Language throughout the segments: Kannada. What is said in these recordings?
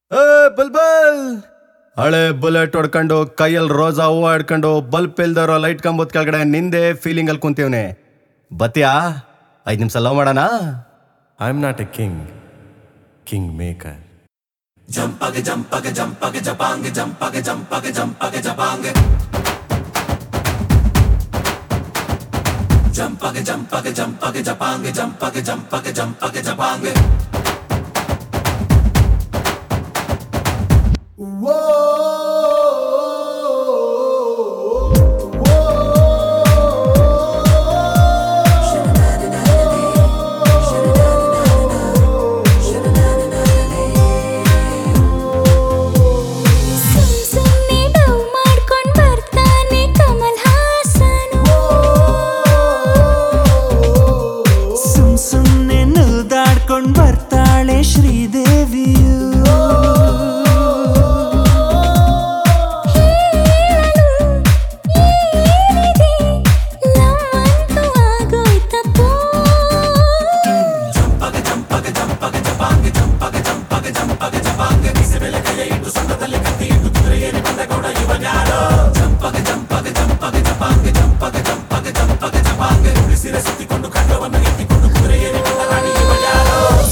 ಏ ಬಲ್ಬಲ್ ಹಳೆ ಬುಲೆಟ್ ಹೊಡ್ಕೊಂಡು ಕೈಯಲ್ಲಿ ರೋಸಾ ಹೂವು ಹಿಡ್ಕೊಂಡು ಬಲ್ಪ್ ಇಲ್ದಾರೋ ಲೈಟ್ ಕಂಬದ ಕೆಳಗಡೆ ನಿಂದೆ ಫೀಲಿಂಗ್ ಅಲ್ಲಿ ಕುಂತೀವ್ನೆ. ಬತ್ತೀಯಾ 5 ನಿಮಿಷ ಲವ್ ಮಾಡೋಣ. I am not a king, kingmaker. ಜಂಪಗೆ ಜಂಪಗೆ ಜಂಪಗೆ ಜಪಾಂಗೆ ಜಂಪಗೆ ಜಂಪಗೆ ಜಂಪಗೆ ಜಪಾಂಗೆ ಜಂಪಗೆ ಜಂಪಗೆ ಜಂಪಗೆ ಜಪಾಂಗೆ ಜಂಪಗೆ ಜಂಪಗೆ ಜಂಪಗೆ ಜಪಾಂಗೆ ಬರ್ತಾಳೆ ಶ್ರೀದೇವಿಯು. ಜಂಪಗೆ ಜಂಪಗೆ ಜಂಪಗೆ ಜಪಾಂಗೆ ಜಂಪಗೆ ಜಂಪಗೆ ಜಂಪಗೆ ಜಪಾಂಗೆ ಬಿಸಿ ಬೆಲೆ ಕೈಯ ಇಟ್ಟು ಸಂಘದಲ್ಲಿ ಕತ್ತಿ ಇಟ್ಟು ಕುದುರೆ ಏರಿ ಬಂದ ಗೌಡ ಇವನ್ಯಾರೋ. ಜಂಪಗೆ ಜಂಪಗೆ ಜಂಪಗೆ ಜಪಾಂಗೆ ಜಂಪಗೆ ಜಂಪಗೆ ಜಂಪಗೆ ಜಪಾಂಗೆ ಉಳಿಸಿರೆ ಸುತ್ತಿಕೊಂಡು ಖಂಡವನ್ನು ಎತ್ತಿಕೊಂಡು ಕುದುರೆ ಏರಿ ಬಂದ ರಾಣಿ ಇವನ್ಯಾರೋ.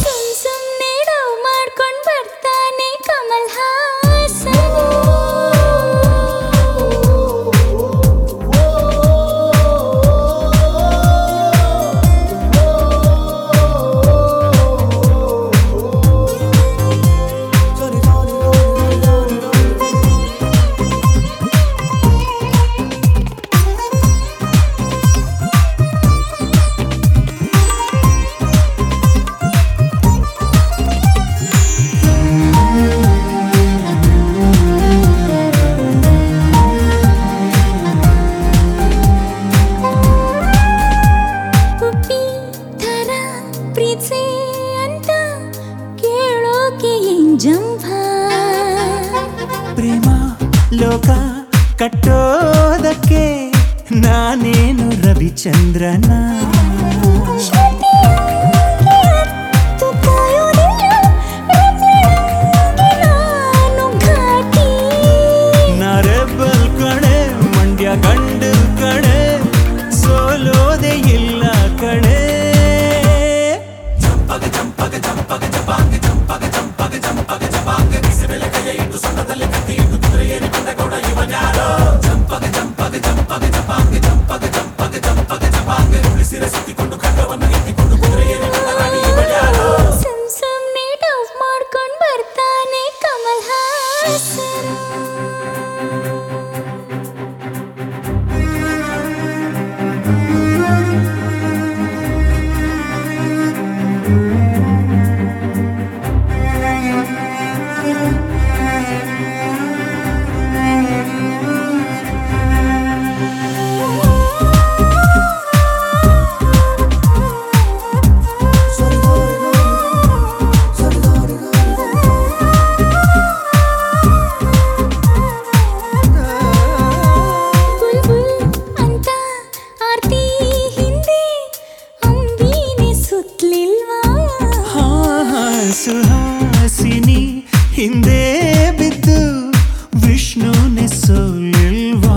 ಪ್ರೇಮ ಲೋಕ ಕಟ್ಟೋದಕ್ಕೆ ನಾನೇನು ರವಿಚಂದ್ರನ. ನರೆಬಲ್ ಕಣೆ ಮಂಡ್ಯ ಗಂಡು ಕಣೆ ಸೋಲೋದೆ ಇಲ್ಲ ಕಣೆ. ಜಂಪಗೆ ಜಂಪಗೆ ಜಂಪಗೆ ಜಪಾಂಗೆ ಜಂಪಗೆ ಜಂಪಗೆ ಜಂಪಗೆ ಜಪಾಂಗೆ ಬಿಸಿ ಬೆಲೆ ಕೈಯ ಇಟ್ಟು ಸಂಘದಲ್ಲಿ ಕತ್ತಿ ಇಟ್ಟು ಕುದುರೆ ಏರಿ ಬಂದ ಗೌಡ ಇವನ್ಯಾರೋ. ಜಂಪಗೆ ಜಂಪಗೆ ಜಂಪಗೆ ಜಪಾಂಗೆ ಜಂಪಗೆ ಜಂಪಗೆ ಜಂಪಗೆ ಜಪಾಂಗೆ ಉಳಿಸಿರೆ ಸುತ್ತಿಕೊಂಡು ಖಂಡವನ್ನು ಎತ್ತಿಕೊಂಡು ಕುದುರೆ ಏರಿ ಬಂದ ರಾಣಿ ಇವನ್ಯಾರೋ. ಮಾಡ್ಕೊಂಡ್ ಬರ್ತಾನೆ ಕಮಲ್ ಹಾಸನ್. ಸುಹಾಸಿನಿ ಹಿಂದೆ ಬಿದ್ದು ವಿಷ್ಣುನೆ ಸೋಲಿಲ್ವಾ.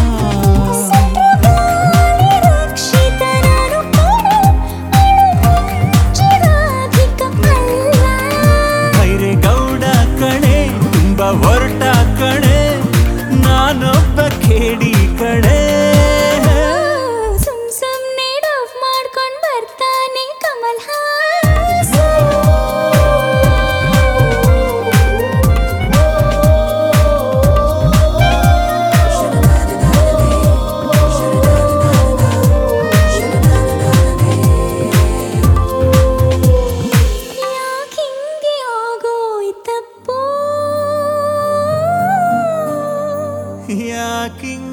ಭೈರೇಗೌಡ ಕಣೆ ತುಂಬ ಹೊರಟ ಕಣೆ ನಾನೊಬ್ಬ ಕೇಡಿ ಕಣೆ. ಮಾಡ್ಕೊಂಡ್ ಬರ್ತಾನೆ ಕಮಲ್ ಯಾಕಿಂಗೆ ಆಗೋಯ್ತಪ್ಪೋ. ಯಾಕಿಂಗ್